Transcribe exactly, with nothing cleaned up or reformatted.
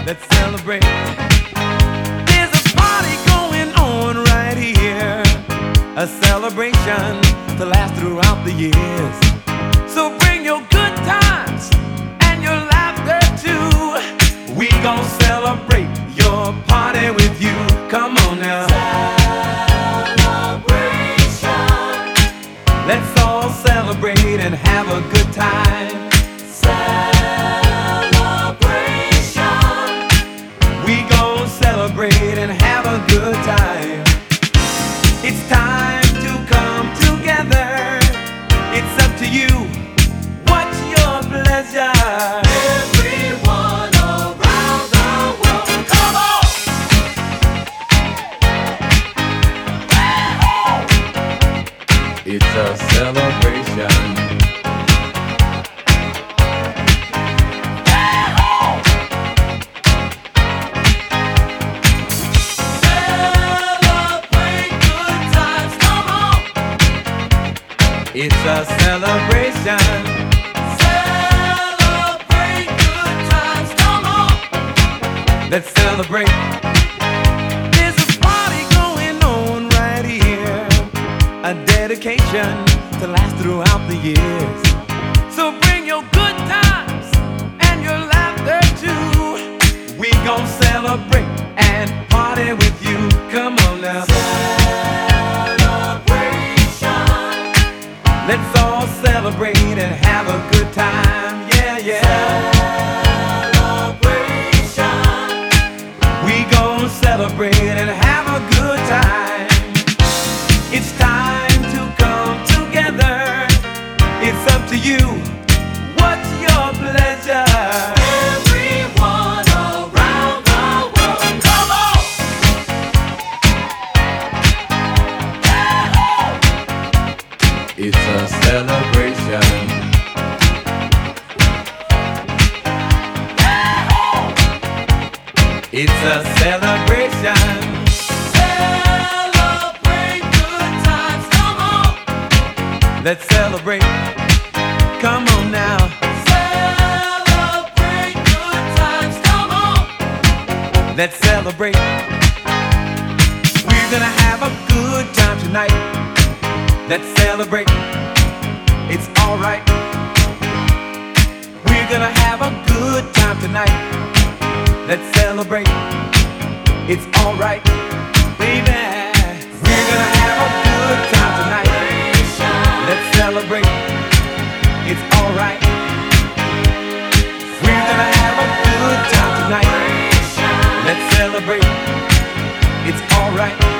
Let's celebrate. There's a party going on right here, a celebration to last throughout the years. So bring your good times and your laughter too. We gon' celebrate your party with you. Come on now. Celebration. Let's all celebrate and have a good time. Celebrate and have a good time. It's time to come together. It's up to you. What's your pleasure? Everyone around the world, come on! It's a celebration. It's a celebration. Celebrate good times, come on. Let's celebrate. There's a party going on right here, a dedication to last throughout the years. So bring your good times and your laughter too. We gon' celebrate and party with you. Come on now. Let's all celebrate and have a good time, yeah, yeah. Celebration. We gon' celebrate and have a good time. It's time to come together. It's up to you. What's your pleasure? Everyone around the world, come on! It's a celebration. It's a celebration. Celebrate good times, come on. Let's celebrate. Come on now. Celebrate good times, come on. Let's celebrate. We're gonna have a good time tonight. Let's celebrate. It's alright. We're gonna have a good time tonight. Let's celebrate. It's alright, baby. We're gonna have a good time tonight. Let's celebrate. It's alright. We're gonna have a good time tonight. Let's celebrate. It's alright.